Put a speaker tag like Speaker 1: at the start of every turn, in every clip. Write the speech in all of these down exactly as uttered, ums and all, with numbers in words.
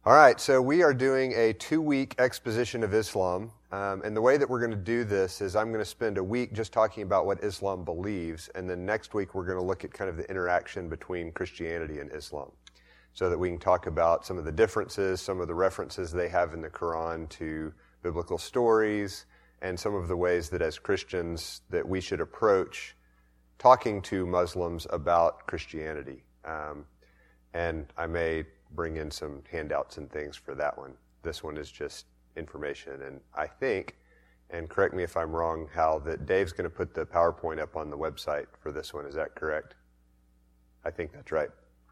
Speaker 1: All right, so we are doing a two-week exposition of Islam, um, and the way that we're going to do this is I'm going to spend a week just talking about what Islam believes, and then next week we're going to look at kind of the interaction between Christianity and Islam, so that we can talk about some of the differences, some of the references they have in the Quran to biblical stories, and some of the ways that as Christians that we should approach talking to Muslims about Christianity. Um, and I may bring in some handouts and things for that one. This one is just information, and I think, and correct me if I'm wrong, Hal, that Dave's going to put the PowerPoint up on the website for this one. Is that correct? I think that's right.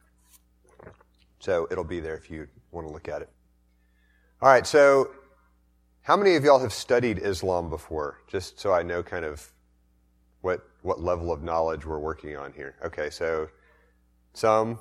Speaker 1: So it'll be there if you want to look at it. All right, so how many of y'all have studied Islam before? Just so I know kind of what what level of knowledge we're working on here. Okay, so some.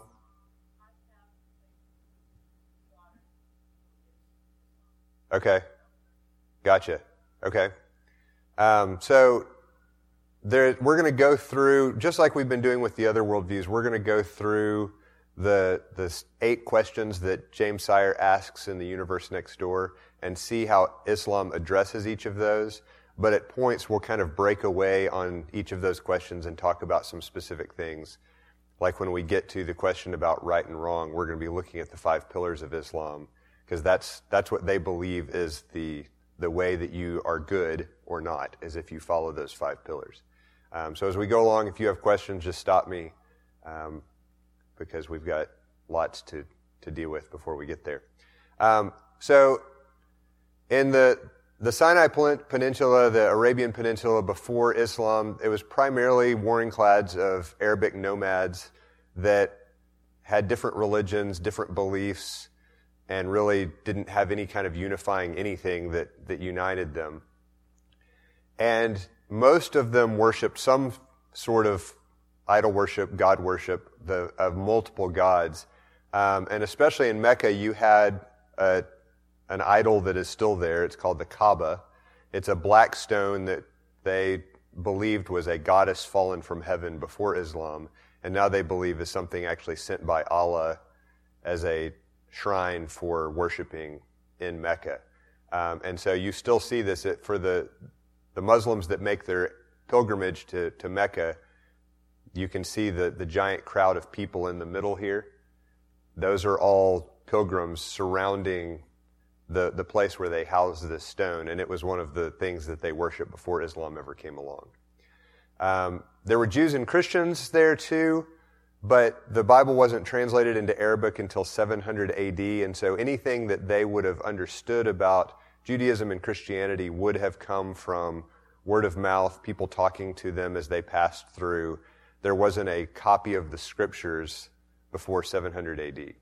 Speaker 1: Okay, gotcha. Okay, um, so there, we're going to go through, just like we've been doing with the other worldviews, we're going to go through the the eight questions that James Sire asks in The Universe Next Door and see how Islam addresses each of those. But at points, we'll kind of break away on each of those questions and talk about some specific things. Like when we get to the question about right and wrong, we're going to be looking at the five pillars of Islam, because that's that's what they believe is the the way that you are good or not, is if you follow those five pillars. Um, so as we go along, if you have questions, just stop me, um, because we've got lots to, to deal with before we get there. Um, so in the the Sinai Peninsula, the Arabian Peninsula before Islam, it was primarily warring clads of Arabic nomads that had different religions, different beliefs, and really didn't have any kind of unifying anything that, that united them. And most of them worshipped some sort of idol worship, God worship, the, of multiple gods. Um, and especially in Mecca, you had a, an idol that is still there. It's called the Kaaba. It's a black stone that they believed was a goddess fallen from heaven before Islam, and now they believe is something actually sent by Allah as a shrine for worshiping in Mecca. Um, and so you still see this for the the Muslims that make their pilgrimage to, to Mecca. You can see the, the giant crowd of people in the middle here. Those are all pilgrims surrounding the, the place where they house this stone, and it was one of the things that they worshiped before Islam ever came along. Um, there were Jews and Christians there too, but the Bible wasn't translated into Arabic until seven hundred A D, and so anything that they would have understood about Judaism and Christianity would have come from word of mouth, people talking to them as they passed through. There wasn't a copy of the scriptures before seven hundred A D.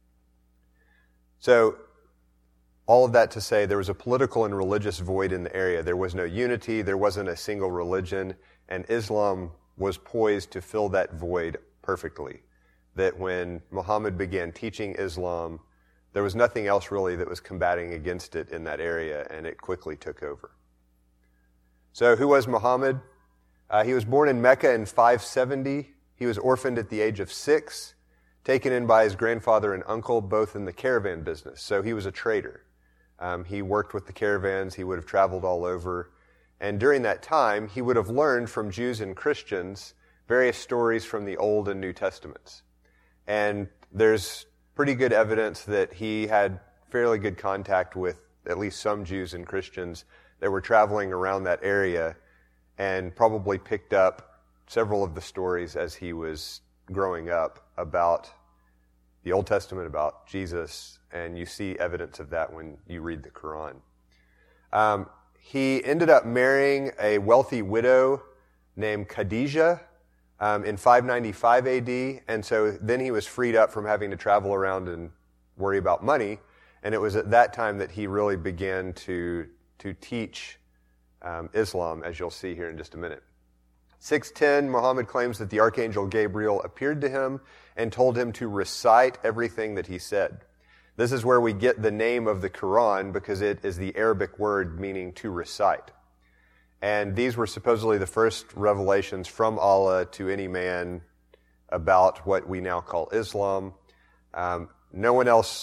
Speaker 1: So, all of that to say, there was a political and religious void in the area. There was no unity, there wasn't a single religion, and Islam was poised to fill that void perfectly. That when Muhammad began teaching Islam, there was nothing else really that was combating against it in that area, and it quickly took over. So who was Muhammad? Uh, he was born in Mecca in five seventy. He was orphaned at the age of six, taken in by his grandfather and uncle, both in the caravan business. So he was a trader. Um, he worked with the caravans. He would have traveled all over. And during that time, he would have learned from Jews and Christians various stories from the Old and New Testaments. And there's pretty good evidence that he had fairly good contact with at least some Jews and Christians that were traveling around that area, and probably picked up several of the stories as he was growing up about the Old Testament, about Jesus, and you see evidence of that when you read the Quran. Um, he ended up marrying a wealthy widow named Khadijah um, in five ninety-five A D, and so then he was freed up from having to travel around and worry about money, and it was at that time that he really began to to teach um, Islam, as you'll see here in just a minute. six ten, Muhammad claims that the Archangel Gabriel appeared to him and told him to recite everything that he said. This is where we get the name of the Quran, because it is the Arabic word meaning to recite. And these were supposedly the first revelations from Allah to any man about what we now call Islam. Um, no one else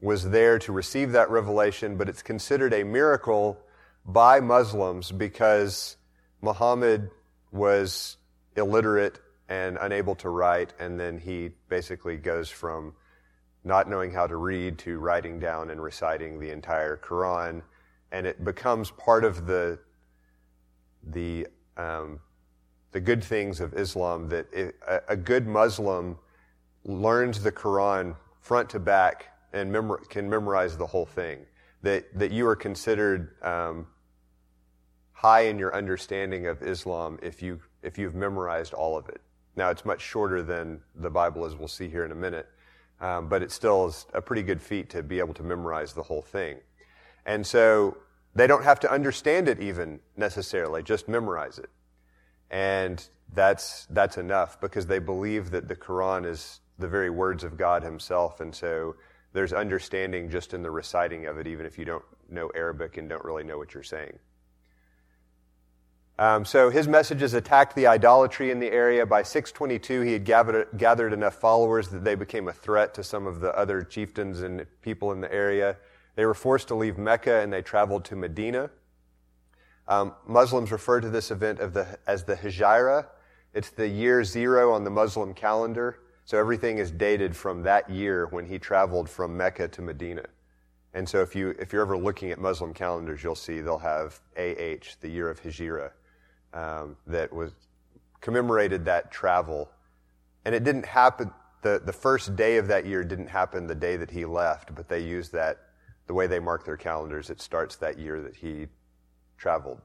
Speaker 1: was there to receive that revelation, but it's considered a miracle by Muslims because Muhammad was illiterate and unable to write, and then he basically goes from not knowing how to read to writing down and reciting the entire Quran, and it becomes part of the the um, the good things of Islam that it, a, a good Muslim learns the Quran front to back and memor- can memorize the whole thing. That that you are considered um, high in your understanding of Islam if you if you've memorized all of it. Now it's much shorter than the Bible, as we'll see here in a minute, um, but it still is a pretty good feat to be able to memorize the whole thing. And so they don't have to understand it even necessarily, just memorize it. And that's that's enough because they believe that the Quran is the very words of God himself, and so there's understanding just in the reciting of it, even if you don't know Arabic and don't really know what you're saying. Um, so his messages attacked the idolatry in the area. By six twenty-two, he had gathered, gathered enough followers that they became a threat to some of the other chieftains and people in the area. They were forced to leave Mecca, and they traveled to Medina. Um, Muslims refer to this event of the, as the Hijra. It's the year zero on the Muslim calendar. So everything is dated from that year when he traveled from Mecca to Medina. And so if, you, if you're ever looking at Muslim calendars, you'll see they'll have A H, the year of Hijra, um, that was commemorated that travel. And it didn't happen, the, the first day of that year didn't happen the day that he left, but they used that, the way they mark their calendars, it starts that year that he traveled.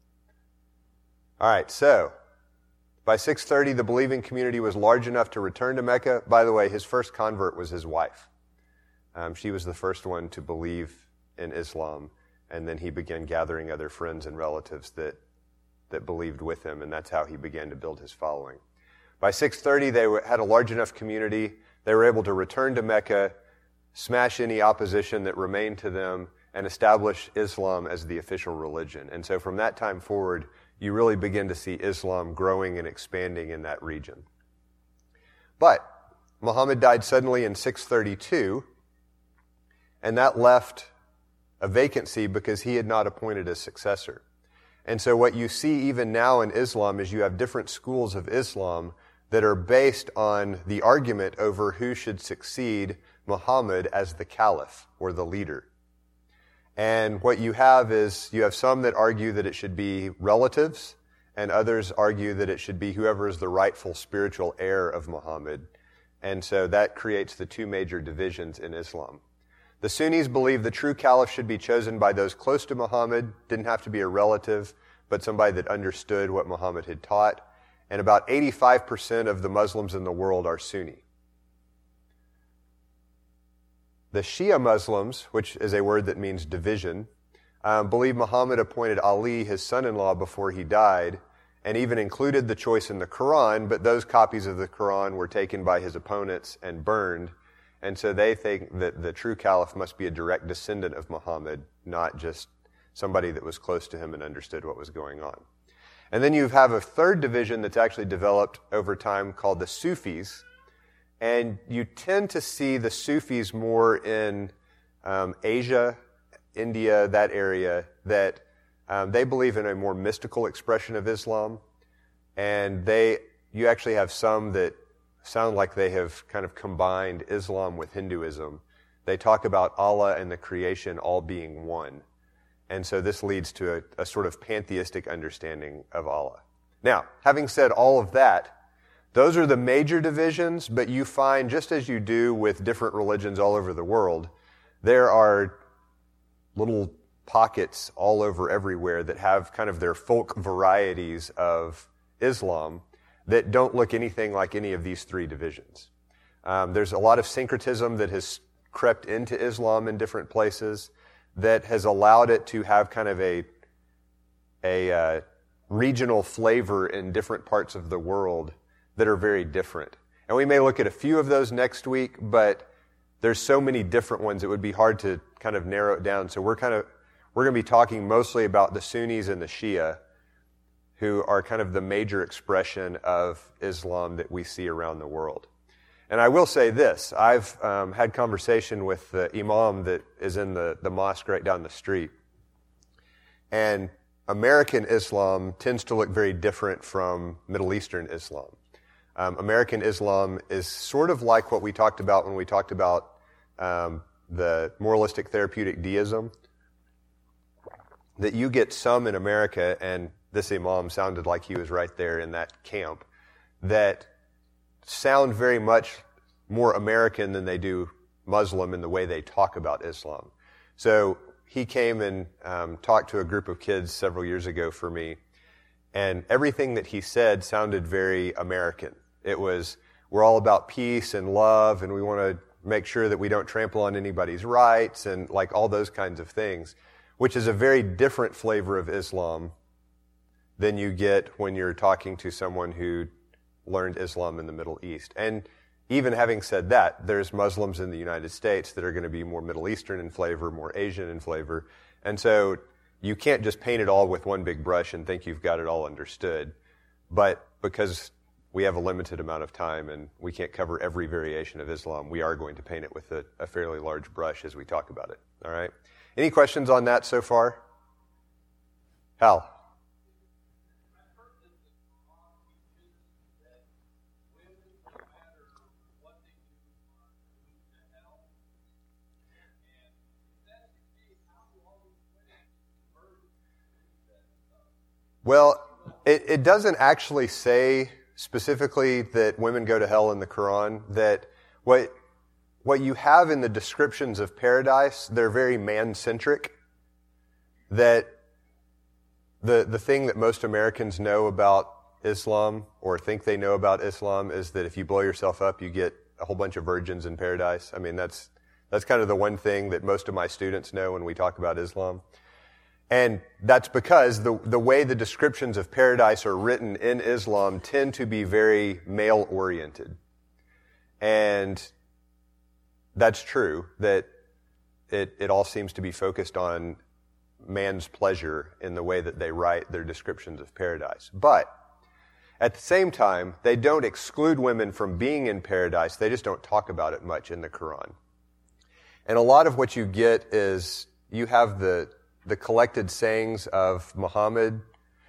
Speaker 1: All right, so by six thirty, the believing community was large enough to return to Mecca. By the way, his first convert was his wife. Um, she was the first one to believe in Islam, and then he began gathering other friends and relatives that that believed with him, and that's how he began to build his following. By six thirty, they were, had a large enough community. They were able to return to Mecca, smash any opposition that remained to them, and establish Islam as the official religion. And so from that time forward, you really begin to see Islam growing and expanding in that region. But Muhammad died suddenly in six thirty-two, and that left a vacancy because he had not appointed a successor. And so what you see even now in Islam is you have different schools of Islam that are based on the argument over who should succeed Muhammad as the caliph or the leader. And what you have is, you have some that argue that it should be relatives, and others argue that it should be whoever is the rightful spiritual heir of Muhammad. And so that creates the two major divisions in Islam. The Sunnis believe the true caliph should be chosen by those close to Muhammad, didn't have to be a relative, but somebody that understood what Muhammad had taught. And about eighty-five percent of the Muslims in the world are Sunni. The Shia Muslims, which is a word that means division, um, believe Muhammad appointed Ali, his son-in-law, before he died, and even included the choice in the Quran, but those copies of the Quran were taken by his opponents and burned, and so they think that the true caliph must be a direct descendant of Muhammad, not just somebody that was close to him and understood what was going on. And then you have a third division that's actually developed over time called the Sufis. And you tend to see the Sufis more in um, Asia, India, that area, that um, they believe in a more mystical expression of Islam. And they, you actually have some that sound like they have kind of combined Islam with Hinduism. They talk about Allah and the creation all being one. And so this leads to a, a sort of pantheistic understanding of Allah. Now, having said all of that, those are the major divisions, but you find, just as you do with different religions all over the world, there are little pockets all over everywhere that have kind of their folk varieties of Islam that don't look anything like any of these three divisions. Um, there's a lot of syncretism that has crept into Islam in different places that has allowed it to have kind of a, a uh, regional flavor in different parts of the world that are very different. And we may look at a few of those next week, but there's so many different ones, it would be hard to kind of narrow it down. So we're kind of, we're going to be talking mostly about the Sunnis and the Shia, who are kind of the major expression of Islam that we see around the world. And I will say this, I've um, had conversation with the imam that is in the, the mosque right down the street. And American Islam tends to look very different from Middle Eastern Islam. Um, American Islam is sort of like what we talked about when we talked about um, the moralistic therapeutic deism, that you get some in America, and this imam sounded like he was right there in that camp, that sound very much more American than they do Muslim in the way they talk about Islam. So he came and um, talked to a group of kids several years ago for me, and everything that he said sounded very American. It was, we're all about peace and love, and we want to make sure that we don't trample on anybody's rights, and like all those kinds of things, which is a very different flavor of Islam than you get when you're talking to someone who learned Islam in the Middle East. And even having said that, there's Muslims in the United States that are going to be more Middle Eastern in flavor, more Asian in flavor. And so you can't just paint it all with one big brush and think you've got it all understood. But because we have a limited amount of time and we can't cover every variation of Islam, we are going to paint it with a, a fairly large brush as we talk about it. All right? Any questions on that so far? Hal? Well, it, it doesn't actually say specifically that women go to hell in the Quran. That what what you have in the descriptions of paradise, they're very man-centric. That the the thing that most Americans know about Islam, or think they know about Islam, is that if you blow yourself up, you get a whole bunch of virgins in paradise. I mean, that's that's kind of the one thing that most of my students know when we talk about Islam. And that's because the the way the descriptions of paradise are written in Islam tend to be very male-oriented. And that's true, that it, it all seems to be focused on man's pleasure in the way that they write their descriptions of paradise. But at the same time, they don't exclude women from being in paradise. They just don't talk about it much in the Quran. And a lot of what you get is you have the the collected sayings of Muhammad,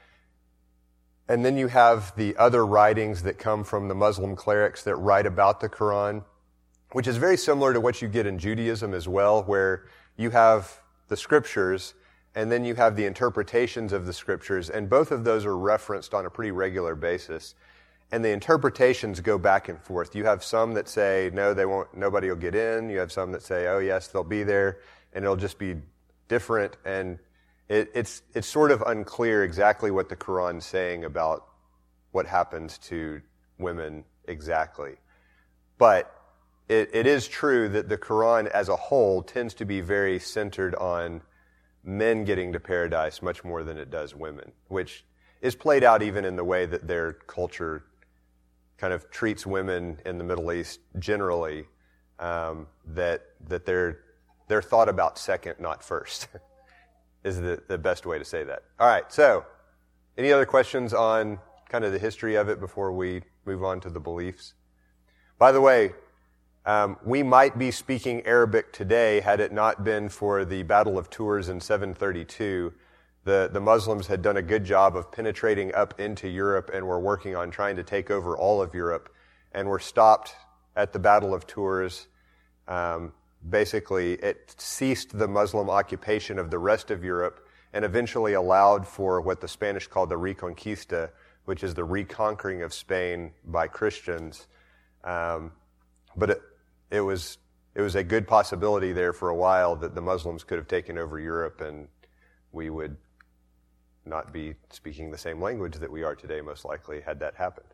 Speaker 1: and then you have the other writings that come from the Muslim clerics that write about the Quran, which is very similar to what you get in Judaism as well, where you have the scriptures and then you have the interpretations of the scriptures, and both of those are referenced on a pretty regular basis. And the interpretations go back and forth. You have some that say, no, they won't, nobody will get in. You have some that say, oh yes, they'll be there, and it'll just be different, and it, it's it's sort of unclear exactly what the Quran's saying about what happens to women exactly. But it, it is true that the Quran as a whole tends to be very centered on men getting to paradise much more than it does women, which is played out even in the way that their culture kind of treats women in the Middle East generally, um, that that they're They're thought about second, not first, is the, the best way to say that. All right, so any other questions on kind of the history of it before we move on to the beliefs? By the way, um, we might be speaking Arabic today had it not been for the Battle of Tours in seven thirty-two. The, the Muslims had done a good job of penetrating up into Europe and were working on trying to take over all of Europe, and were stopped at the Battle of Tours. Um, Basically, it ceased the Muslim occupation of the rest of Europe and eventually allowed for what the Spanish called the Reconquista, which is the reconquering of Spain by Christians. Um, but it, it was it was a good possibility there for a while that the Muslims could have taken over Europe, and we would not be speaking the same language that we are today, most likely, had that happened.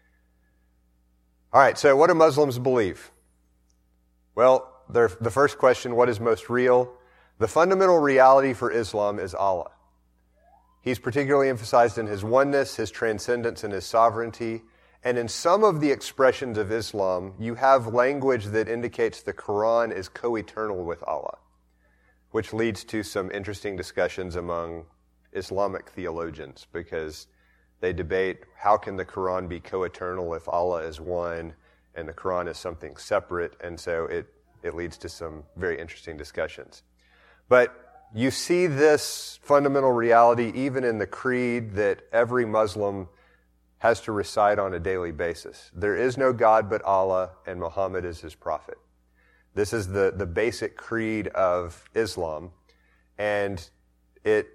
Speaker 1: All right, so what do Muslims believe? Well, the first question, what is most real? The fundamental reality for Islam is Allah. He's particularly emphasized in his oneness, his transcendence, and his sovereignty. And in some of the expressions of Islam, you have language that indicates the Quran is co-eternal with Allah, which leads to some interesting discussions among Islamic theologians, because they debate how can the Quran be co-eternal if Allah is one, and the Quran is something separate, and so it, it leads to some very interesting discussions. But you see this fundamental reality even in the creed that every Muslim has to recite on a daily basis. There is no God but Allah, and Muhammad is his prophet. This is the, the basic creed of Islam, and it,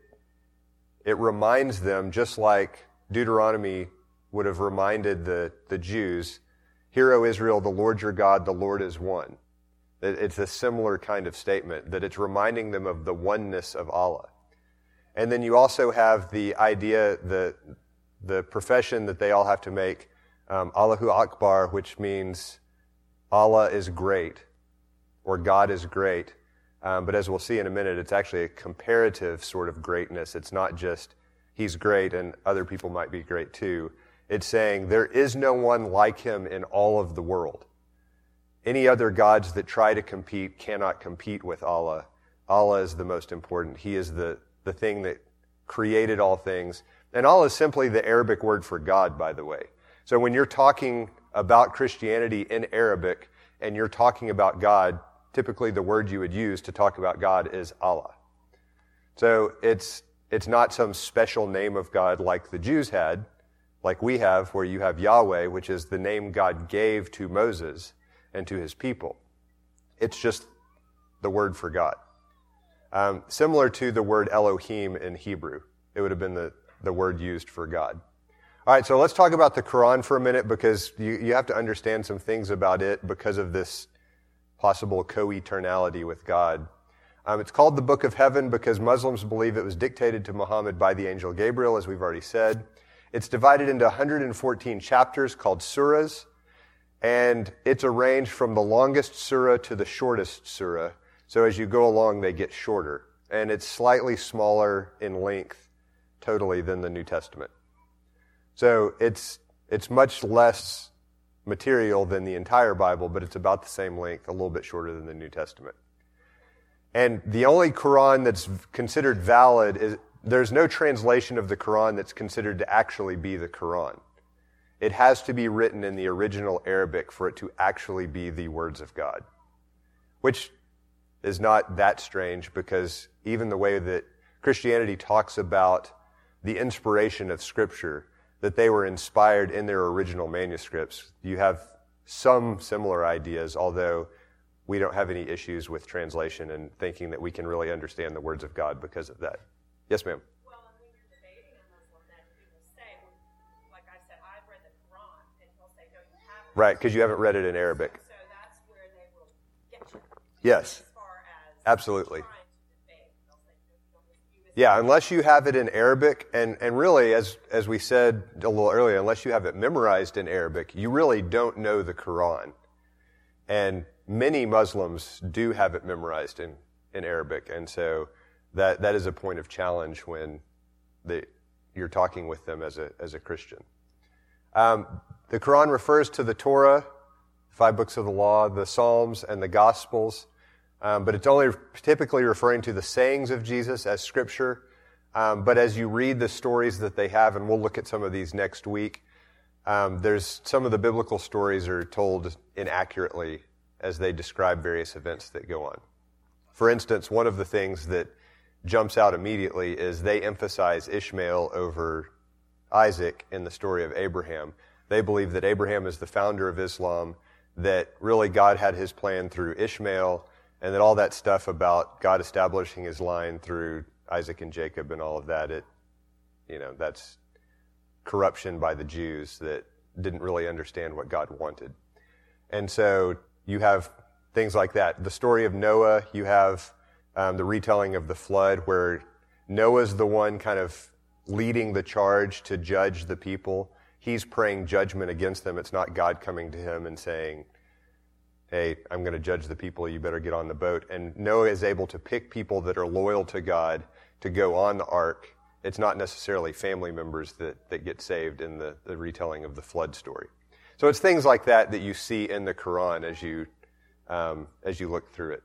Speaker 1: it reminds them, just like Deuteronomy would have reminded the, the Jews, "Hear, O Israel, the Lord your God, the Lord is one." It's a similar kind of statement, that it's reminding them of the oneness of Allah. And then you also have the idea, the, the profession that they all have to make, um, Allahu Akbar, which means Allah is great, or God is great. Um, but as we'll see in a minute, it's actually a comparative sort of greatness. It's not just he's great and other people might be great too. It's saying there is no one like him in all of the world. Any other gods that try to compete cannot compete with Allah. Allah is the most important. He is the, the thing that created all things. And Allah is simply the Arabic word for God, by the way. So when you're talking about Christianity in Arabic and you're talking about God, typically the word you would use to talk about God is Allah. So it's, it's not some special name of God like the Jews had, like we have, where you have Yahweh, which is the name God gave to Moses and to his people. It's just the word for God. Um, similar to the word Elohim in Hebrew. It would have been the, the word used for God. All right, so let's talk about the Quran for a minute, because you, you have to understand some things about it because of this possible co-eternality with God. Um, it's called the Book of Heaven because Muslims believe it was dictated to Muhammad by the angel Gabriel, as we've already said. It's divided into one hundred fourteen chapters called surahs, and it's arranged from the longest surah to the shortest surah. So as you go along, they get shorter. And it's slightly smaller in length totally than the New Testament. So it's it's much less material than the entire Bible, but it's about the same length, a little bit shorter than the New Testament. And the only Quran that's considered valid is, there's no translation of the Quran that's considered to actually be the Quran. It has to be written in the original Arabic for it to actually be the words of God, which is not that strange, because even the way that Christianity talks about the inspiration of Scripture, that they were inspired in their original manuscripts, you have some similar ideas, although we don't have any issues with translation and thinking that we can really understand the words of God because of that. Yes, ma'am?
Speaker 2: Well, and when you're debating a Muslim, then he will say, like I said, I've read the Quran, and he'll say, no, you haven't.
Speaker 1: Right, because you haven't read it in Arabic.
Speaker 2: So that's where they will get you.
Speaker 1: Yes,
Speaker 2: As far as
Speaker 1: absolutely.
Speaker 2: trying to debate. They'll say, no, you don't view it.
Speaker 1: Yeah, unless you have it in Arabic, and, and really, as as we said a little earlier, unless you have it memorized in Arabic, you really don't know the Quran. And many Muslims do have it memorized in, in Arabic, and so that that is a point of challenge when the, you're talking with them as a as a Christian. Um, the Quran refers to the Torah, five books of the law, the Psalms, and the Gospels. Um, but it's only typically referring to the sayings of Jesus as Scripture. Um, but as you read the stories that they have, and we'll look at some of these next week, um, there's some of the biblical stories are told inaccurately as they describe various events that go on. For instance, one of the things that jumps out immediately is they emphasize Ishmael over Isaac in the story of Abraham. They believe that Abraham is the founder of Islam, that really God had his plan through Ishmael, and that all that stuff about God establishing his line through Isaac and Jacob and all of that, it, you know, that's corruption by the Jews that didn't really understand what God wanted. And so you have things like that. The story of Noah, you have um, the retelling of the flood, where Noah's the one kind of leading the charge to judge the people. He's praying judgment against them. It's not God coming to him and saying, hey, I'm going to judge the people, you better get on the boat. And Noah is able to pick people that are loyal to God to go on the ark. It's not necessarily family members that, that get saved in the, the retelling of the flood story. So it's things like that that you see in the Quran as you um, as you look through it.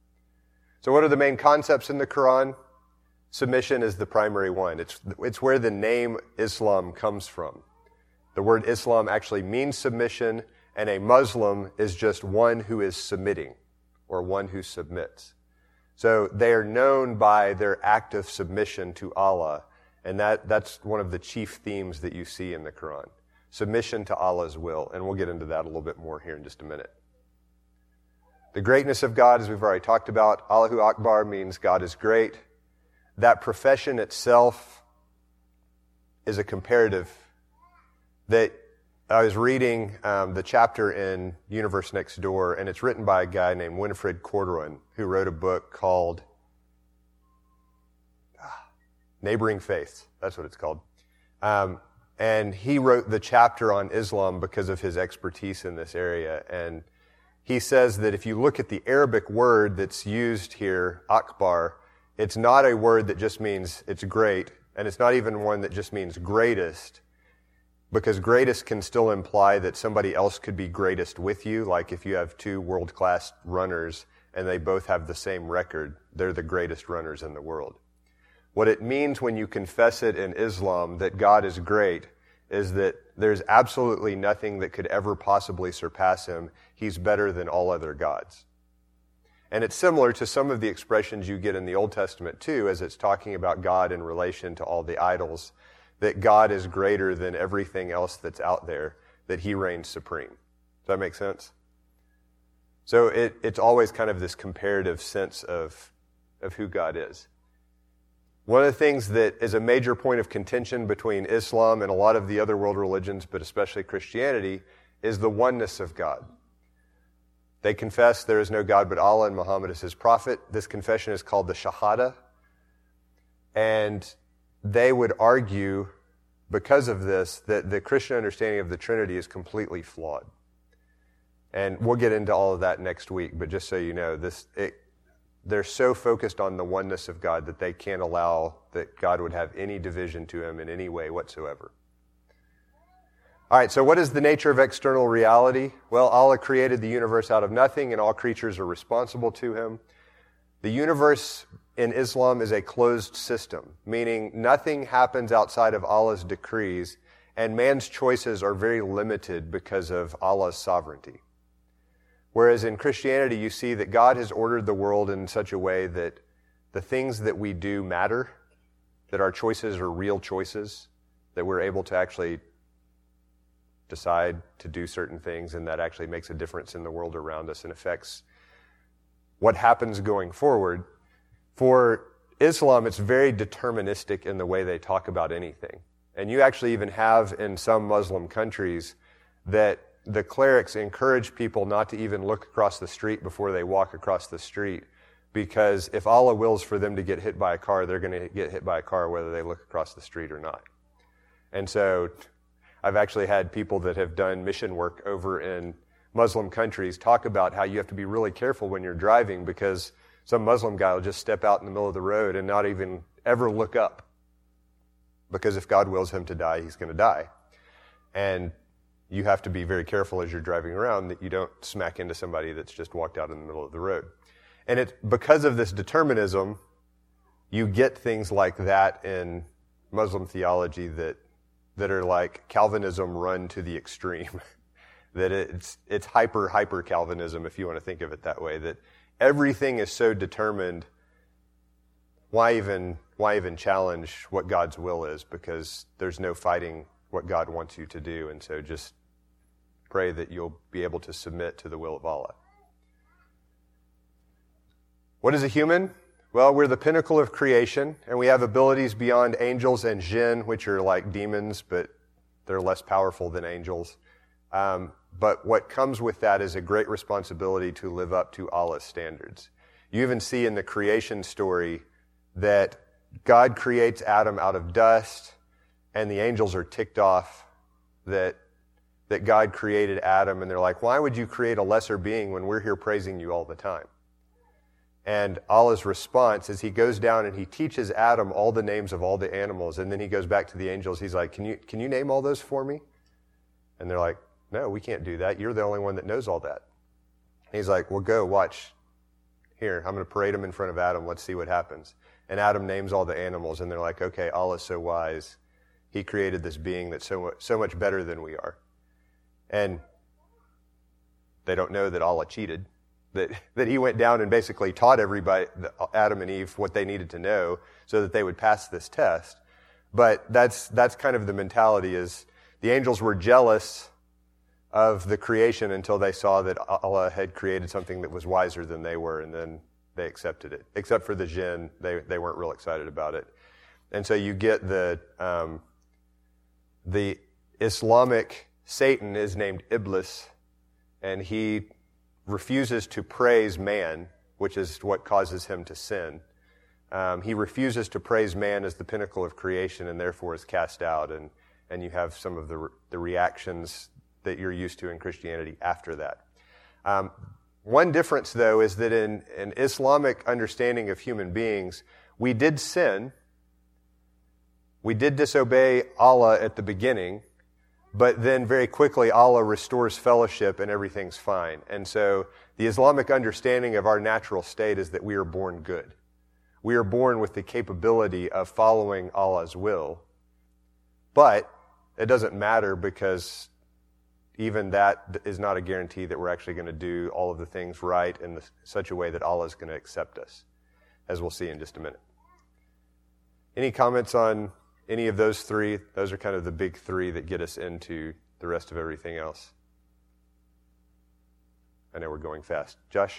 Speaker 1: So what are the main concepts in the Quran? Submission is the primary one. It's it's where the name Islam comes from. The word Islam actually means submission, And a Muslim is just one who is submitting, or one who submits. So they are known by their act of submission to Allah, and that, that's one of the chief themes that you see in the Quran. Submission to Allah's will, and we'll get into that a little bit more here in just a minute. The greatness of God, as we've already talked about, Allahu Akbar means God is great. That profession itself is a comparative that I was reading um, the chapter in Universe Next Door, and it's written by a guy named Winifred Corduan, who wrote a book called ah, Neighboring Faiths. That's what it's called. Um, and he wrote the chapter on Islam because of his expertise in this area. And he says that if you look at the Arabic word that's used here, Akbar, it's not a word that just means it's great, and it's not even one that just means greatest, because greatest can still imply that somebody else could be greatest with you. Like if you have two world-class runners and they both have the same record, they're the greatest runners in the world. What it means when you confess it in Islam that God is great is that there's absolutely nothing that could ever possibly surpass him. He's better than all other gods. And it's similar to some of the expressions you get in the Old Testament too, as it's talking about God in relation to all the idols, that God is greater than everything else that's out there, that he reigns supreme. Does that make sense? So it, it's always kind of this comparative sense of, of who God is. One of the things that is a major point of contention between Islam and a lot of the other world religions, but especially Christianity, is the oneness of God. They confess there is no God but Allah and Muhammad is his prophet. This confession is called the Shahada. And they would argue, because of this, that the Christian understanding of the Trinity is completely flawed. And we'll get into all of that next week, but just so you know, this it, they're so focused on the oneness of God that they can't allow that God would have any division to him in any way whatsoever. All right, so what is the nature of external reality? Well, Allah created the universe out of nothing, and all creatures are responsible to him. The universe in Islam is a closed system, meaning nothing happens outside of Allah's decrees, and man's choices are very limited because of Allah's sovereignty. Whereas in Christianity, you see that God has ordered the world in such a way that the things that we do matter, that our choices are real choices, that we're able to actually decide to do certain things, and that actually makes a difference in the world around us and affects what happens going forward. For Islam, it's very deterministic in the way they talk about anything. And you actually even have in some Muslim countries that the clerics encourage people not to even look across the street before they walk across the street, because if Allah wills for them to get hit by a car, they're going to get hit by a car whether they look across the street or not. And so I've actually had people that have done mission work over in Muslim countries talk about how you have to be really careful when you're driving, because some Muslim guy will just step out in the middle of the road and not even ever look up. Because if God wills him to die, he's going to die. And you have to be very careful as you're driving around that you don't smack into somebody that's just walked out in the middle of the road. And it's because of this determinism, you get things like that in Muslim theology that that are like Calvinism run to the extreme. That it's it's hyper, hyper Calvinism, if you want to think of it that way, that everything is so determined. Why even why even challenge what God's will is? Because there's no fighting what God wants you to do, and so just pray that you'll be able to submit to the will of Allah. What is a human? Well, we're the pinnacle of creation, and we have abilities beyond angels and jinn, which are like demons, but they're less powerful than angels. Um, but what comes with that is a great responsibility to live up to Allah's standards. You even see in the creation story that God creates Adam out of dust, and the angels are ticked off that that God created Adam, and they're like, why would you create a lesser being when we're here praising you all the time? And Allah's response is he goes down and he teaches Adam all the names of all the animals, and then he goes back to the angels. He's like, can you can you name all those for me? And they're like, no, we can't do that. You're the only one that knows all that. And he's like, well, go, watch. Here, I'm going to parade them in front of Adam. Let's see what happens. And Adam names all the animals, and they're like, okay, Allah's so wise. He created this being that's so, so much better than we are. And They don't know that Allah cheated, that, that he went down and basically taught everybody, Adam and Eve, what they needed to know so that they would pass this test. But that's, that's kind of the mentality, is the angels were jealous of the creation until they saw that Allah had created something that was wiser than they were, and then they accepted it. Except for the jinn, they, they weren't real excited about it. And so you get the, um, the Islamic Satan is named Iblis, and he refuses to praise man, which is what causes him to sin. Um, he refuses to praise man as the pinnacle of creation, and therefore is cast out, and, and you have some of the, re- the reactions that you're used to in Christianity after that. Um, one difference, though, is that in an Islamic understanding of human beings, we did sin, we did disobey Allah at the beginning, but then very quickly Allah restores fellowship and everything's fine. And so the Islamic understanding of our natural state is that we are born good. We are born with the capability of following Allah's will. But it doesn't matter, because even that is not a guarantee that we're actually going to do all of the things right in the, such a way that Allah is going to accept us, as we'll see in just a minute. Any comments on any of those three? Those are kind of the big three that get us into the rest of everything else. I know we're going fast. Josh?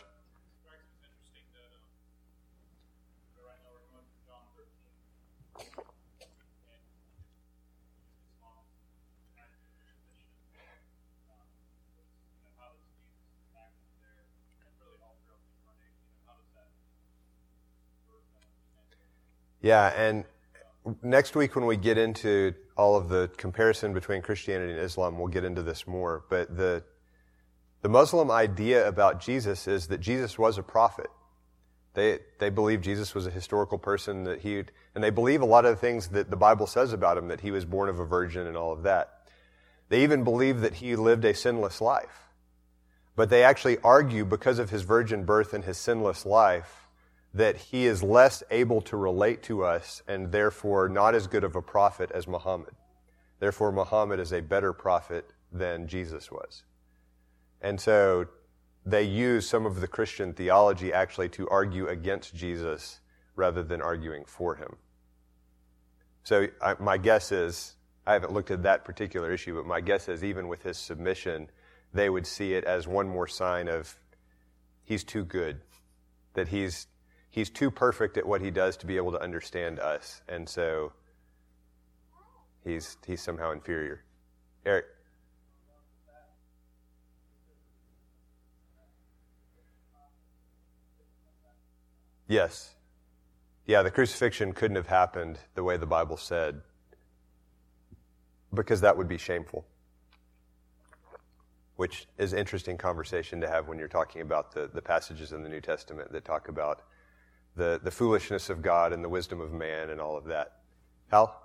Speaker 1: Yeah, and next week when we get into all of the comparison between Christianity and Islam, we'll get into this more. But the the Muslim idea about Jesus is that Jesus was a prophet. They they believe Jesus was a historical person, that he and they believe a lot of the things that the Bible says about him, that he was born of a virgin and all of that. They even believe that he lived a sinless life. But they actually argue, because of his virgin birth and his sinless life, that he is less able to relate to us and therefore not as good of a prophet as Muhammad. Therefore, Muhammad is a better prophet than Jesus was. And so they use some of the Christian theology actually to argue against Jesus rather than arguing for him. So I, my guess is, I haven't looked at that particular issue, but my guess is even with his submission, they would see it as one more sign of he's too good, that he's He's too perfect at what he does to be able to understand us, and so he's he's somehow inferior. Eric? Yes. Yeah, the crucifixion couldn't have happened the way the Bible said, because that would be shameful, which is an interesting conversation to have when you're talking about the, the passages in the New Testament that talk about the, the foolishness of God and the wisdom of man and all of that. Hal?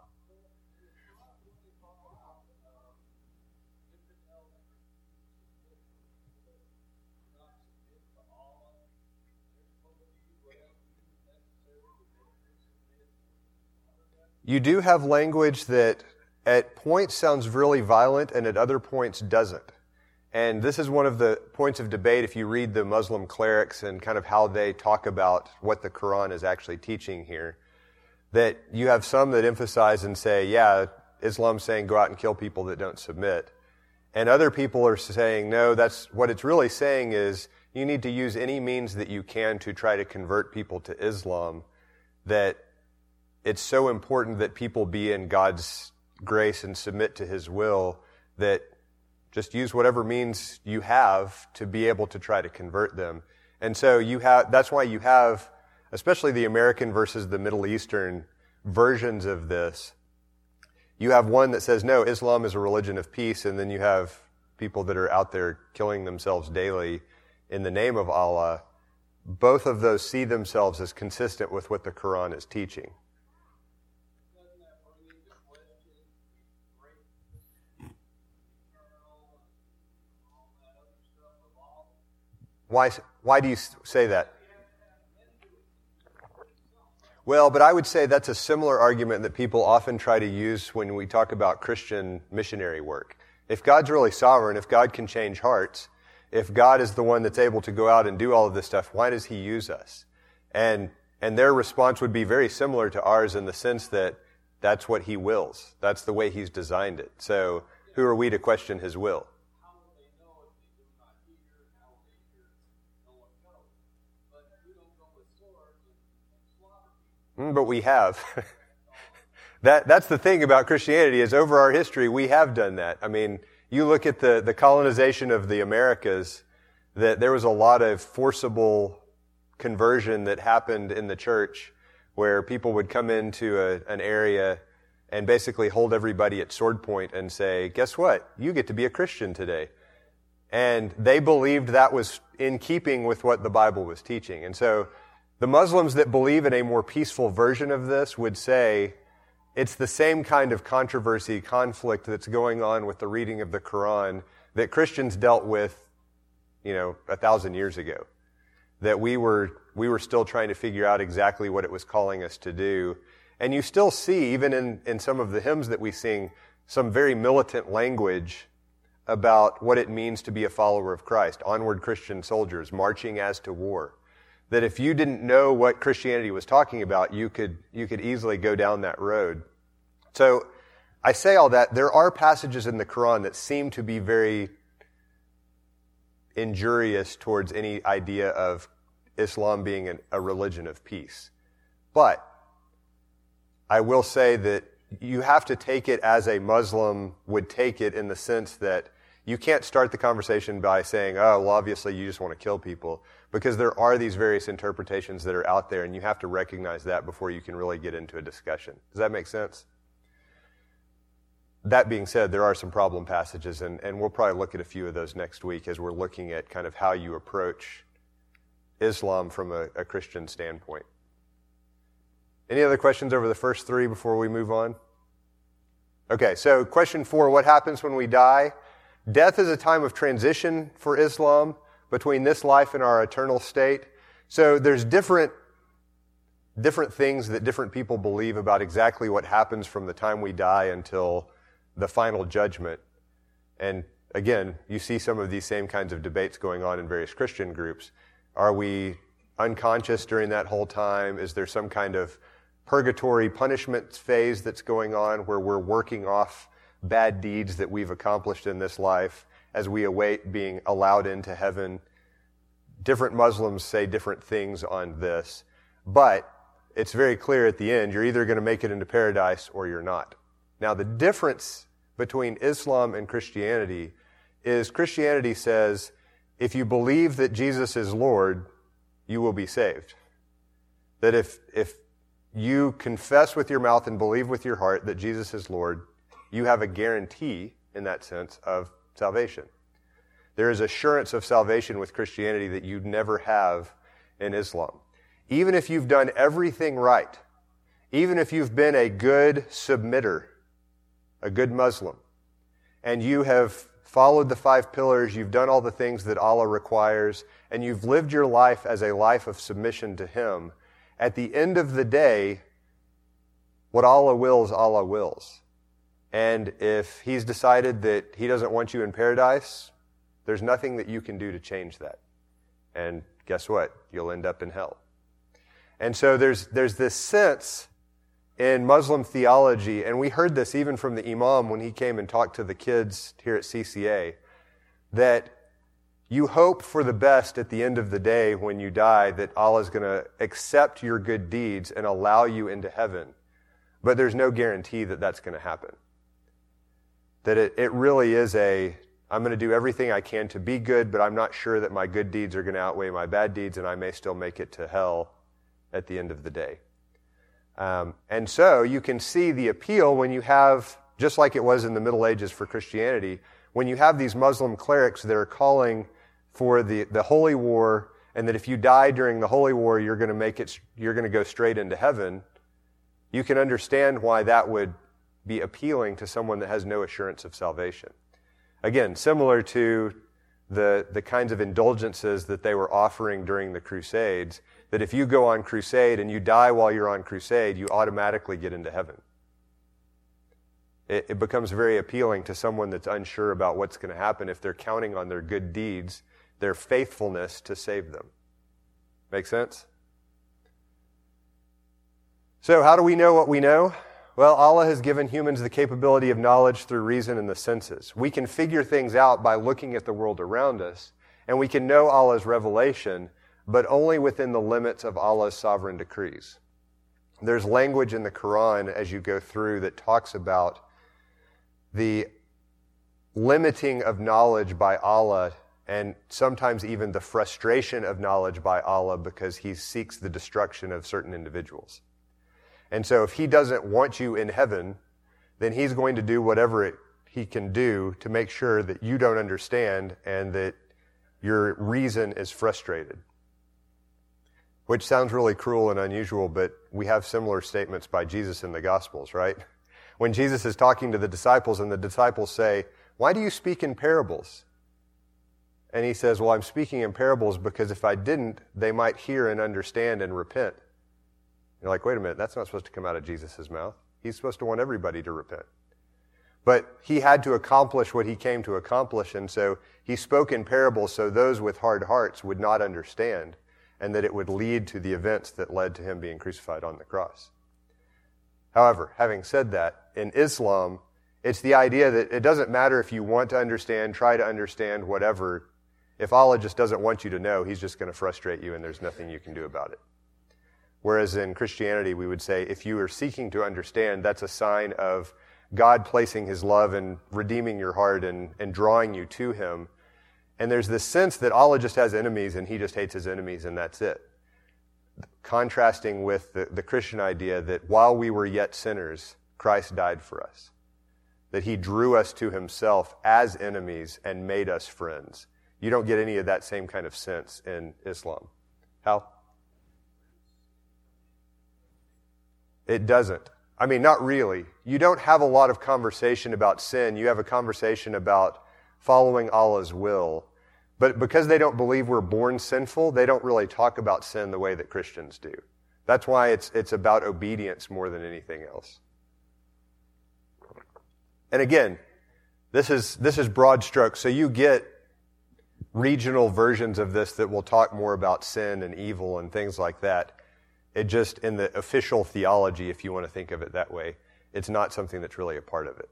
Speaker 1: You do have language that at points sounds really violent and at other points doesn't. And this is one of the points of debate if you read the Muslim clerics and kind of how they talk about what the Quran is actually teaching here. That you have some that emphasize and say, yeah, Islam's saying go out and kill people that don't submit. And other people are saying, no, that's what it's really saying is you need to use any means that you can to try to convert people to Islam, that it's so important that people be in God's grace and submit to His will, that just use whatever means you have to be able to try to convert them. And so you have, that's why you have, especially the American versus the Middle Eastern versions of this. You have one that says, no, Islam is a religion of peace, and then you have people that are out there killing themselves daily in the name of Allah. Both of those see themselves as consistent with what the Quran is teaching. Why, why do you say that? Well, but I would say that's a similar argument that people often try to use when we talk about Christian missionary work. If God's really sovereign, if God can change hearts, if God is the one that's able to go out and do all of this stuff, why does he use us? And and their response would be very similar to ours in the sense that that's what he wills. That's the way he's designed it. So who are we to question his will?
Speaker 3: How will they know if they do not hear? How will they hear if no one knows? But we don't go with swords and, and slaughter people.
Speaker 1: Mm, but we have. that That's the thing about Christianity is over our history, we have done that. I mean, you look at the, the colonization of the Americas, that there was a lot of forcible conversion that happened in the church where people would come into a, an area and basically hold everybody at sword point and say, guess what? You get to be a Christian today. And they believed that was in keeping with what the Bible was teaching. And so the Muslims that believe in a more peaceful version of this would say it's the same kind of controversy, conflict that's going on with the reading of the Quran that Christians dealt with, you know, a thousand years ago. That we were we were still trying to figure out exactly what it was calling us to do. And you still see, even in, in some of the hymns that we sing, some very militant language about what it means to be a follower of Christ. Onward Christian soldiers, marching as to war. That if you didn't know what Christianity was talking about, you could you could easily go down that road. So I say all that. There are passages in the Quran that seem to be very injurious towards any idea of Islam being an, a religion of peace. But I will say that you have to take it as a Muslim would take it in the sense that you can't start the conversation by saying, oh, well, obviously you just want to kill people, because there are these various interpretations that are out there, and you have to recognize that before you can really get into a discussion. Does that make sense? That being said, there are some problem passages, and, and we'll probably look at a few of those next week as we're looking at kind of how you approach Islam from a, a Christian standpoint. Any other questions over the first three before we move on? Okay, so question four, what happens when we die? Death is a time of transition for Islam between this life and our eternal state. So there's different different things that different people believe about exactly what happens from the time we die until the final judgment. And again, you see some of these same kinds of debates going on in various Christian groups. Are we unconscious during that whole time? Is there some kind of purgatory punishment phase that's going on where we're working off bad deeds that we've accomplished in this life as we await being allowed into heaven? Different Muslims say different things on this, but it's very clear at the end, you're either going to make it into paradise or you're not. Now, the difference between Islam and Christianity is Christianity says, if you believe that Jesus is Lord, you will be saved. That if, if you confess with your mouth and believe with your heart that Jesus is Lord, you have a guarantee, in that sense, of salvation. There is assurance of salvation with Christianity that you'd never have in Islam. Even if you've done everything right, even if you've been a good submitter, a good Muslim, and you have followed the five pillars, you've done all the things that Allah requires, and you've lived your life as a life of submission to Him, at the end of the day, what Allah wills, Allah wills. And if He's decided that He doesn't want you in paradise, there's nothing that you can do to change that. And guess what? You'll end up in hell. And so there's there's this sense in Muslim theology, and we heard this even from the Imam when he came and talked to the kids here at C C A, that you hope for the best at the end of the day when you die, that Allah is going to accept your good deeds and allow you into heaven. But there's no guarantee that that's going to happen. That it, it really is a, I'm going to do everything I can to be good, but I'm not sure that my good deeds are going to outweigh my bad deeds, and I may still make it to hell at the end of the day. Um, and so you can see the appeal when you have, just like it was in the Middle Ages for Christianity, when you have these Muslim clerics that are calling for the, the holy war, and that if you die during the holy war, you're going to make it, you're going to go straight into heaven. You can understand why that would be appealing to someone that has no assurance of salvation. Again, similar to the, the kinds of indulgences that they were offering during the Crusades, that if you go on crusade and you die while you're on crusade, you automatically get into heaven. It, it becomes very appealing to someone that's unsure about what's going to happen if they're counting on their good deeds their faithfulness to save them. Make sense? So how do we know what we know? Well, Allah has given humans the capability of knowledge through reason and the senses. We can figure things out by looking at the world around us, and we can know Allah's revelation, but only within the limits of Allah's sovereign decrees. There's language in the Quran as you go through that talks about the limiting of knowledge by Allah, and sometimes even the frustration of knowledge by Allah because He seeks the destruction of certain individuals. And so if He doesn't want you in heaven, then He's going to do whatever it, He can do to make sure that you don't understand and that your reason is frustrated. Which sounds really cruel and unusual, but we have similar statements by Jesus in the Gospels, right? When Jesus is talking to the disciples and the disciples say, "Why do you speak in parables?" And He says, "Well, I'm speaking in parables because if I didn't, they might hear and understand and repent." You're like, wait a minute, that's not supposed to come out of Jesus' mouth. He's supposed to want everybody to repent. But He had to accomplish what He came to accomplish, and so He spoke in parables so those with hard hearts would not understand, and that it would lead to the events that led to Him being crucified on the cross. However, having said that, in Islam, it's the idea that it doesn't matter if you want to understand, try to understand, whatever. If Allah just doesn't want you to know, He's just going to frustrate you and there's nothing you can do about it. Whereas in Christianity, we would say if you are seeking to understand, that's a sign of God placing His love and redeeming your heart and, and drawing you to Him. And there's this sense that Allah just has enemies and He just hates His enemies and that's it. Contrasting with the, the Christian idea that while we were yet sinners, Christ died for us. That He drew us to Himself as enemies and made us friends. You don't get any of that same kind of sense in Islam. Hal? It doesn't. I mean, not really. You don't have a lot of conversation about sin. You have a conversation about following Allah's will. But because they don't believe we're born sinful, they don't really talk about sin the way that Christians do. That's why it's it's about obedience more than anything else. And again, this is this is broad strokes. So you get regional versions of this that will talk more about sin and evil and things like that. It just, in the official theology, if you want to think of it that way, it's not something that's really a part of it.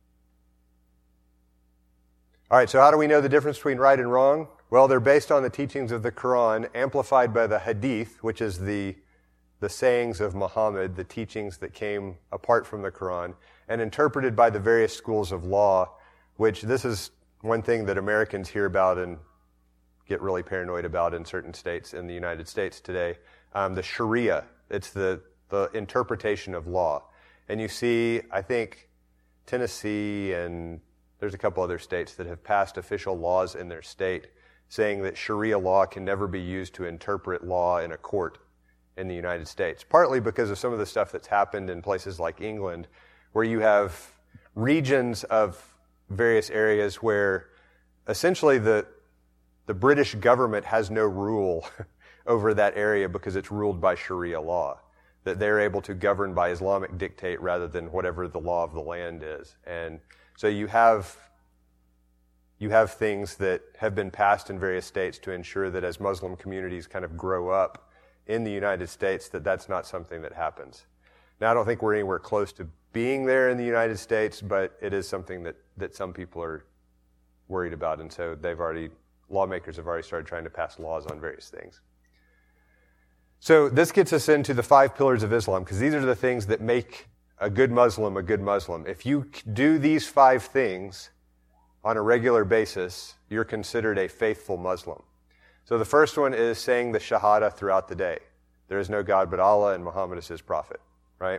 Speaker 1: All right, so how do we know the difference between right and wrong? Well, they're based on the teachings of the Quran, amplified by the Hadith, which is the, the sayings of Muhammad, the teachings that came apart from the Quran, and interpreted by the various schools of law, which this is one thing that Americans hear about and get really paranoid about in certain states in the United States today. Um, the Sharia, it's the, the interpretation of law. And you see, I think, Tennessee and there's a couple other states that have passed official laws in their state saying that Sharia law can never be used to interpret law in a court in the United States, partly because of some of the stuff that's happened in places like England, where you have regions of various areas where essentially the the British government has no rule over that area because it's ruled by Sharia law, that they're able to govern by Islamic dictate rather than whatever the law of the land is. And so you have you have things that have been passed in various states to ensure that as Muslim communities kind of grow up in the United States, that that's not something that happens. Now, I don't think we're anywhere close to being there in the United States, but it is something that, that some people are worried about, and so they've already, lawmakers have already started trying to pass laws on various things. So this gets us into the five pillars of Islam, because these are the things that make a good Muslim a good Muslim. If you do these five things on a regular basis, you're considered a faithful Muslim. So the first one is saying the Shahada throughout the day. There is no God but Allah, and Muhammad is His prophet, right?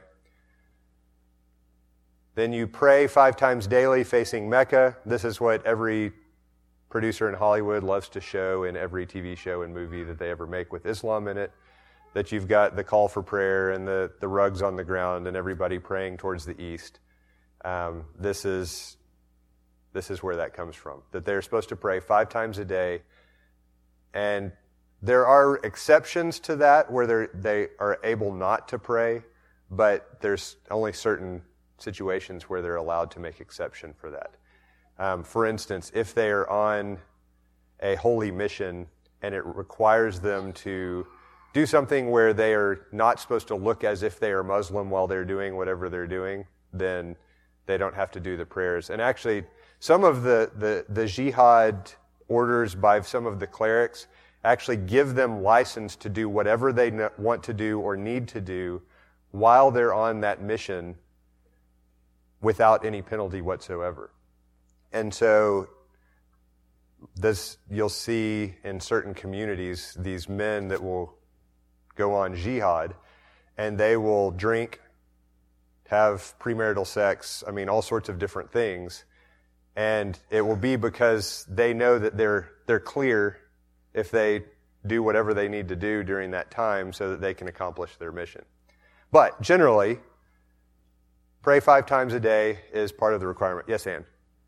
Speaker 1: Then you pray five times daily facing Mecca. This is what every producer in Hollywood loves to show in every T V show and movie that they ever make with Islam in it, that you've got the call for prayer and the, the rugs on the ground and everybody praying towards the east. Um, this is this is where that comes from, that they're supposed to pray five times a day. And there are exceptions to that where they are able not to pray, but there's only certain situations where they're allowed to make exception for that. Um, for instance, if they are on a holy mission, and it requires them to do something where they are not supposed to look as if they are Muslim while they're doing whatever they're doing, then they don't have to do the prayers. And actually, some of the, the, the jihad orders by some of the clerics actually give them license to do whatever they want to do or need to do while they're on that mission without any penalty whatsoever. And so this, you'll see in certain communities these men that will go on jihad, and they will drink, have premarital sex, I mean, all sorts of different things. And it will be because they know that they're they're clear if they do whatever they need to do during that time so that they can accomplish their mission. But generally, pray five times a day is part of the requirement. Yes, Ann?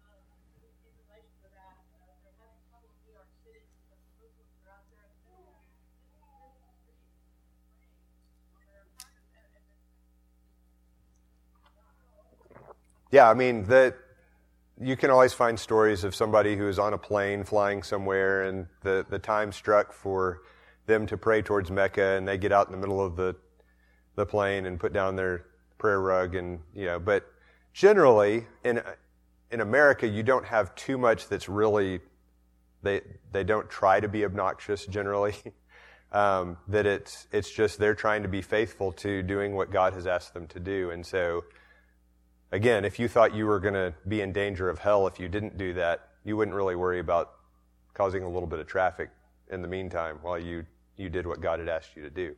Speaker 1: Yeah, I mean, that you can always find stories of somebody who is on a plane flying somewhere, and the, the time struck for them to pray towards Mecca, and they get out in the middle of the the plane and put down their prayer rug, and you know. But generally, in in America, you don't have too much that's really they they don't try to be obnoxious generally. um, that it's it's just they're trying to be faithful to doing what God has asked them to do, and so. Again, if you thought you were going to be in danger of hell if you didn't do that, you wouldn't really worry about causing a little bit of traffic in the meantime while you, you did what God had asked you to do.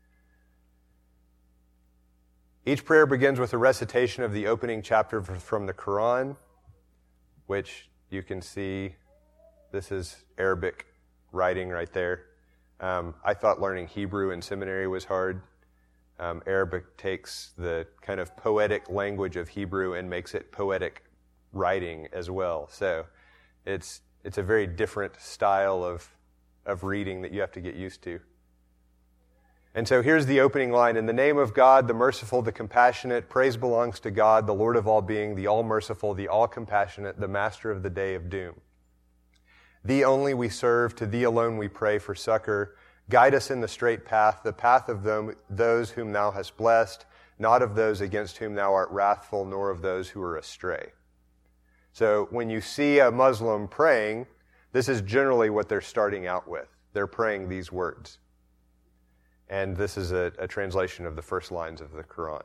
Speaker 1: Each prayer begins with a recitation of the opening chapter from the Quran, which you can see, this is Arabic writing right there. Um, I thought learning Hebrew in seminary was hard. Um, Arabic takes the kind of poetic language of Hebrew and makes it poetic writing as well. So it's it's a very different style of of reading that you have to get used to. And so here's the opening line. In the name of God, the merciful, the compassionate, praise belongs to God, the Lord of all being, the all-merciful, the all-compassionate, the master of the day of doom. Thee only we serve, to thee alone we pray for succor. Guide us in the straight path, the path of them, those whom thou hast blessed, not of those against whom thou art wrathful, nor of those who are astray. So when you see a Muslim praying, this is generally what they're starting out with. They're praying these words. And this is a, a translation of the first lines of the Quran.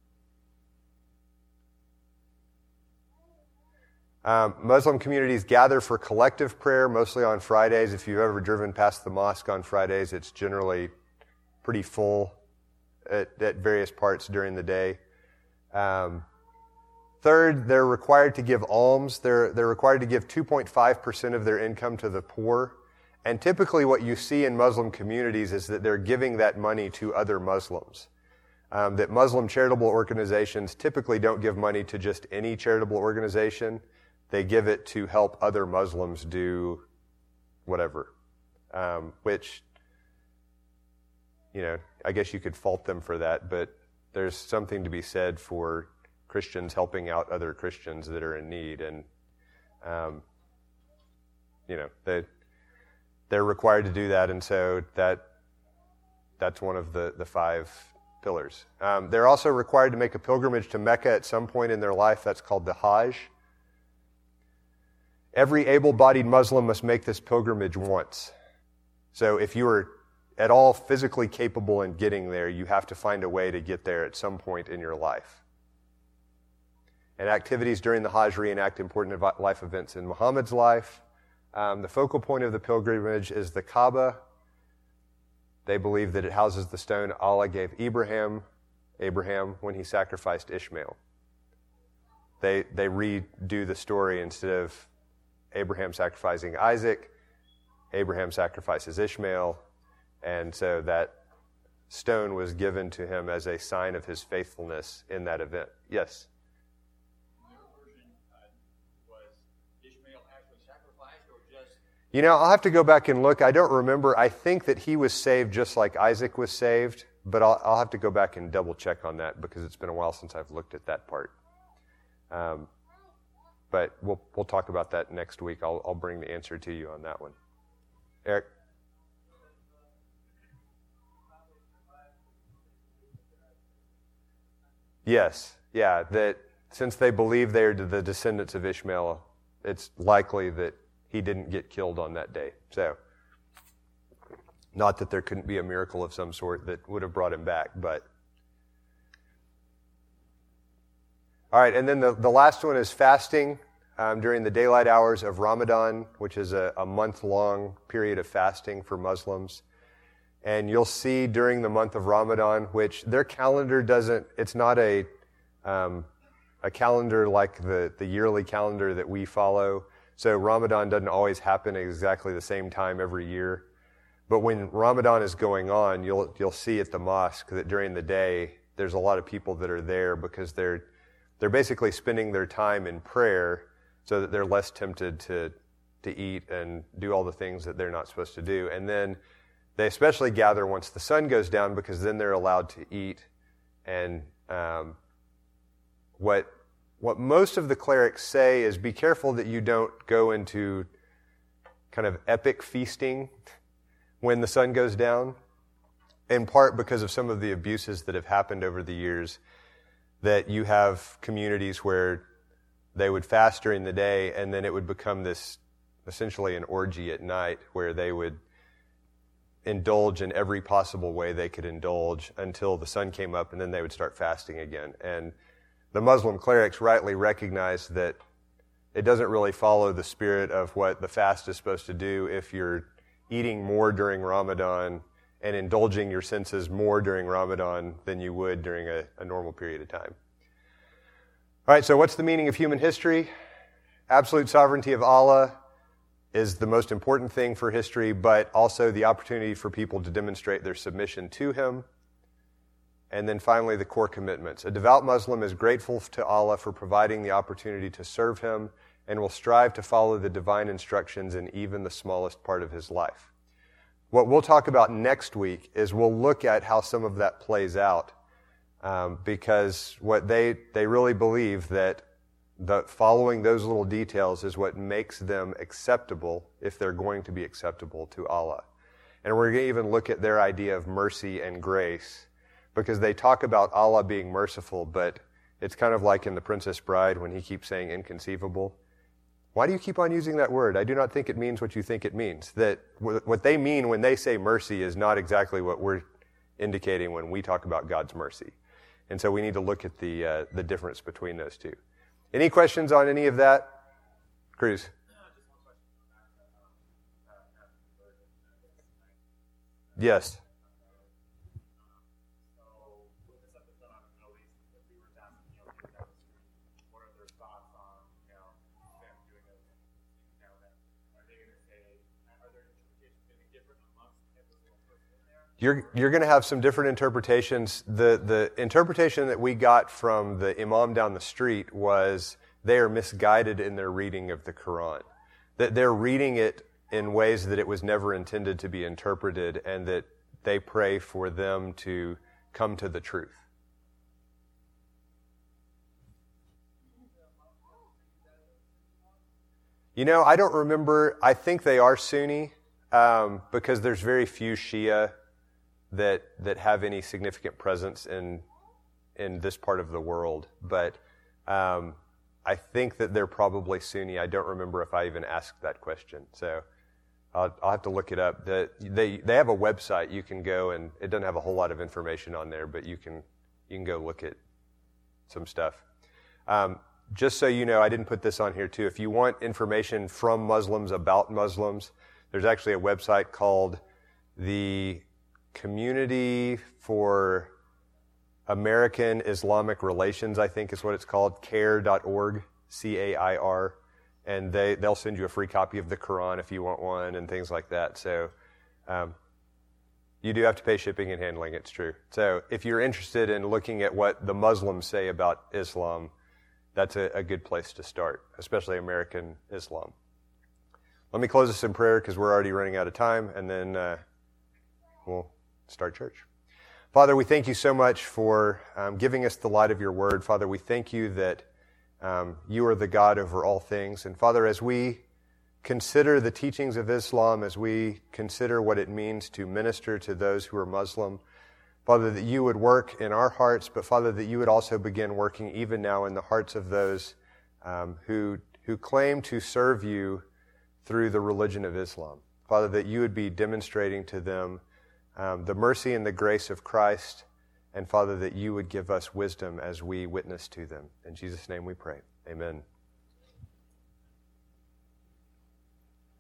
Speaker 1: Um, Muslim communities gather for collective prayer, mostly on Fridays. If you've ever driven past the mosque on Fridays, it's generally pretty full at, at various parts during the day. Um, third, they're required to give alms. They're, they're required to give two point five percent of their income to the poor. And typically what you see in Muslim communities is that they're giving that money to other Muslims. Um, that Muslim charitable organizations typically don't give money to just any charitable organization. They give it to help other Muslims do whatever, um, which, you know, I guess you could fault them for that, but there's something to be said for Christians helping out other Christians that are in need, and, um, you know, they, they're required to do that, and so that that's one of the, the five pillars. Um, they're also required to make a pilgrimage to Mecca at some point in their life. That's called the Hajj. Every able-bodied Muslim must make this pilgrimage once. So if you are at all physically capable in getting there, you have to find a way to get there at some point in your life. And activities during the Hajj reenact important life events in Muhammad's life. Um, the focal point of the pilgrimage is the Kaaba. They believe that it houses the stone Allah gave Abraham, Abraham when he sacrificed Ishmael. They, they redo the story. Instead of Abraham sacrificing Isaac, Abraham sacrifices Ishmael, and so that stone was given to him as a sign of his faithfulness in that event. Yes?
Speaker 3: In your version, uh, was Ishmael actually sacrificed, or just...
Speaker 1: You know, I'll have to go back and look. I don't remember. I think that he was saved just like Isaac was saved, but I'll, I'll have to go back and double check on that because it's been a while since I've looked at that part. Um, But we'll we'll talk about that next week. I'll I'll bring the answer to you on that one. Eric? Yes, yeah, that since they believe they are the descendants of Ishmael, it's likely that he didn't get killed on that day. So, not that there couldn't be a miracle of some sort that would have brought him back, but. All right, and then the, the last one is fasting um, during the daylight hours of Ramadan, which is a, a month-long period of fasting for Muslims. And you'll see during the month of Ramadan, which their calendar doesn't, it's not a um, a calendar like the, the yearly calendar that we follow. So Ramadan doesn't always happen at exactly the same time every year. But when Ramadan is going on, you'll you'll see at the mosque that during the day, there's a lot of people that are there because they're they're basically spending their time in prayer so that they're less tempted to to eat and do all the things that they're not supposed to do. And then they especially gather once the sun goes down because then they're allowed to eat. And um, what what most of the clerics say is be careful that you don't go into kind of epic feasting when the sun goes down, in part because of some of the abuses that have happened over the years, that you have communities where they would fast during the day and then it would become this essentially an orgy at night where they would indulge in every possible way they could indulge until the sun came up and then they would start fasting again. And the Muslim clerics rightly recognize that it doesn't really follow the spirit of what the fast is supposed to do if you're eating more during Ramadan and indulging your senses more during Ramadan than you would during a, a normal period of time. All right, so what's the meaning of human history? Absolute sovereignty of Allah is the most important thing for history, but also the opportunity for people to demonstrate their submission to Him. And then finally, the core commitments. A devout Muslim is grateful to Allah for providing the opportunity to serve Him and will strive to follow the divine instructions in even the smallest part of his life. What we'll talk about next week is we'll look at how some of that plays out, um, because what they they really believe that the following those little details is what makes them acceptable if they're going to be acceptable to Allah. And we're going to even look at their idea of mercy and grace, because they talk about Allah being merciful, but it's kind of like in The Princess Bride when he keeps saying inconceivable. Why do you keep on using that word? I do not think it means what you think it means. That what they mean when they say mercy is not exactly what we're indicating when we talk about God's mercy. And so we need to look at the uh, the difference between those two. Any questions on any of that? Cruz? Yes. You're you're going to have some different interpretations. The the interpretation that we got from the imam down the street was they are misguided in their reading of the Quran. That they're reading it in ways that it was never intended to be interpreted, and that they pray for them to come to the truth. You know, I don't remember. I think they are Sunni um, because there's very few Shia that that have any significant presence in in this part of the world. But um, I think that they're probably Sunni. I don't remember if I even asked that question. So I'll, I'll have to look it up. The, they they have a website you can go, and it doesn't have a whole lot of information on there, but you can you can go look at some stuff. Um, just so you know, I didn't put this on here too. If you want information from Muslims about Muslims, there's actually a website called the Community for American Islamic Relations, I think is what it's called, care dot org, C A I R, and they, they'll send you a free copy of the Quran if you want one and things like that. So um, you do have to pay shipping and handling, it's true. So if you're interested in looking at what the Muslims say about Islam, that's a, a good place to start, especially American Islam. Let me close this in prayer because we're already running out of time, and then uh, we'll start church. Father, we thank you so much for um, giving us the light of your word. Father, we thank you that um, you are the God over all things. And Father, as we consider the teachings of Islam, as we consider what it means to minister to those who are Muslim, Father, that you would work in our hearts, but Father, that you would also begin working even now in the hearts of those um, who who claim to serve you through the religion of Islam. Father, that you would be demonstrating to them um, the mercy and the grace of Christ, and Father, that you would give us wisdom as we witness to them. In Jesus' name we pray. Amen.